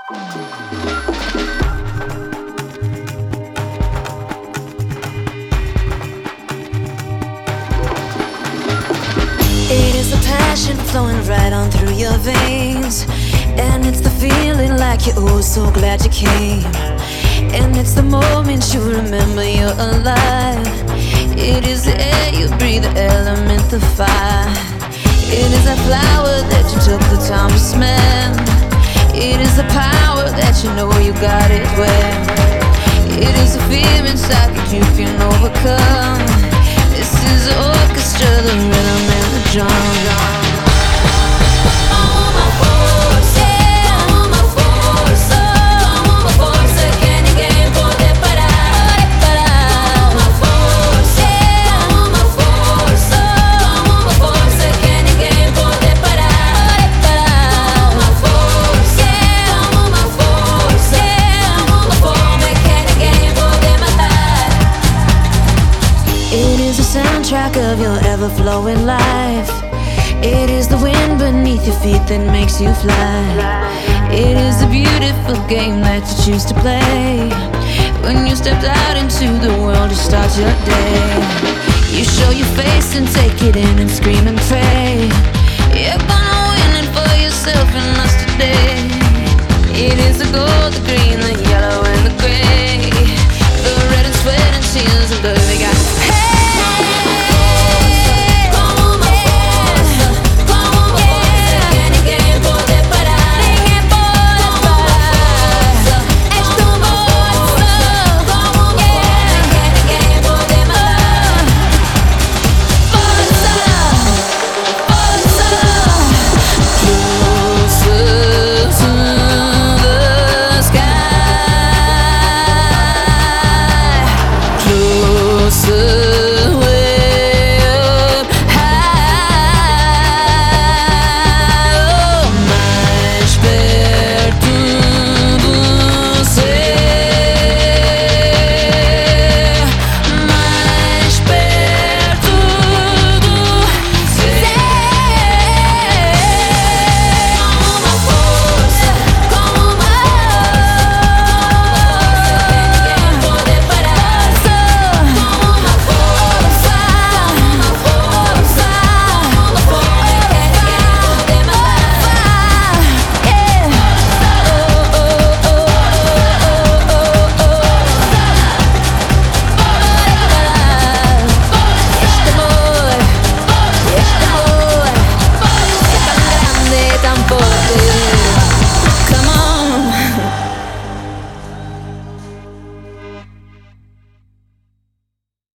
It is the passion flowing right on through your veins, and it's the feeling like you're oh so glad you came. And it's the moment you remember you're alive. It is the air you breathe, the element, the fire. It is a flower that you took the time to smell. It is the power that you know you got it well. It is a fear inside that you can overcome. This is the orchestra, the rhythm and the drum. Soundtrack of your ever-flowing life. It is the wind beneath your feet that makes you fly. It is a beautiful game that you choose to play. When you stepped out into the world to start your day, you show your face and take it in and scream and pray. You're